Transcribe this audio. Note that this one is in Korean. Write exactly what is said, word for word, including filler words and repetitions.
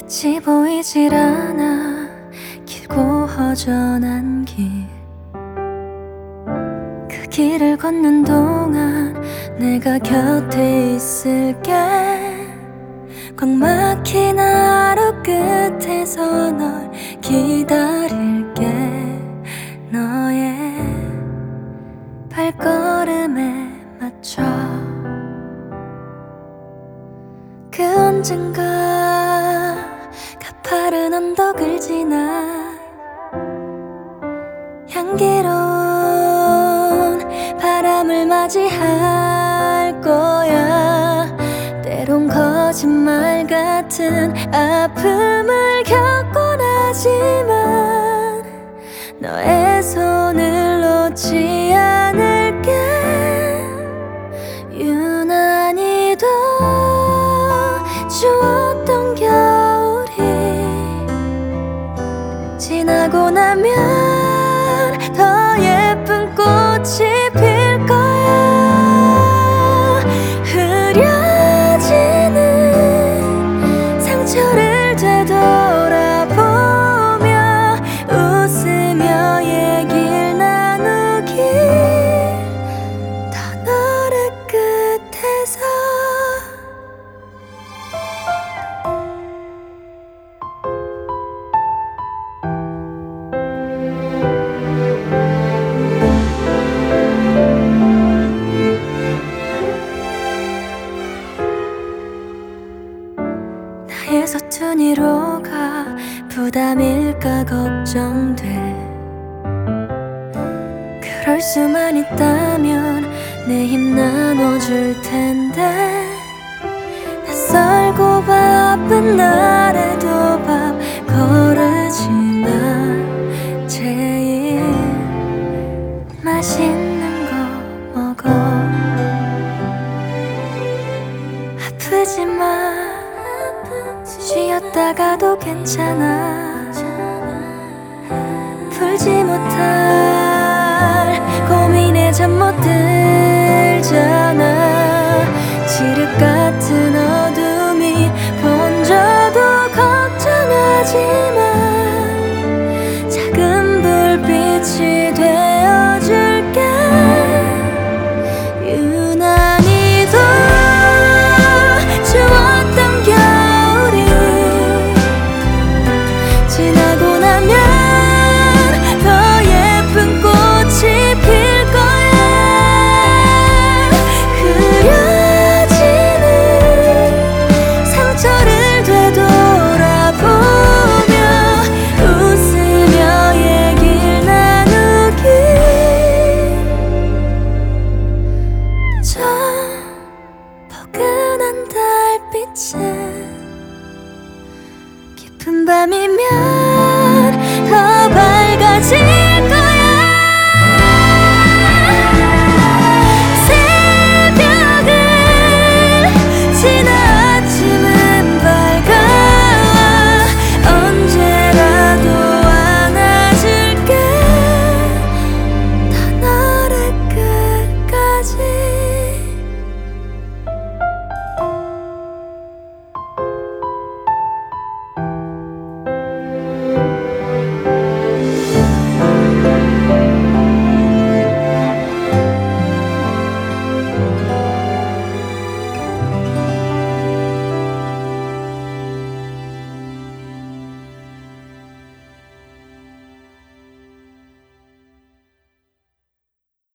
끝이 보이질 않아. 길고 허전한 길, 그 길을 걷는 동안 내가 곁에 있을게. 꽉 막힌 하루 끝에서 널 기다릴게. 너의 발걸음에 맞춰. 그 언젠가 가파른 언덕을 지나 향기로운 바람을 맞이할 거야. 때론 거짓말 같은 아픔을 겪곤 하지만 너의 손을 놓지 않을게. 유난히도 추웠던 겨울이 지나고 나면 더 예쁜 꽃이 필 거야. 흐려지는 상처를 되돌아보며 웃으며 얘기를 나누길. 더 너를 끝에서 나의 서툰 위로가 부담일까 걱정돼. 그럴 수만 있다면 내 힘 나눠줄 텐데. 낯설고 바쁜 날에도 밥 거르지만 제일 맛있는 거 먹어. 아프지만 쉬었다가도 괜찮아. 풀지 못할 고민에 잠 못 들잖아. 지를까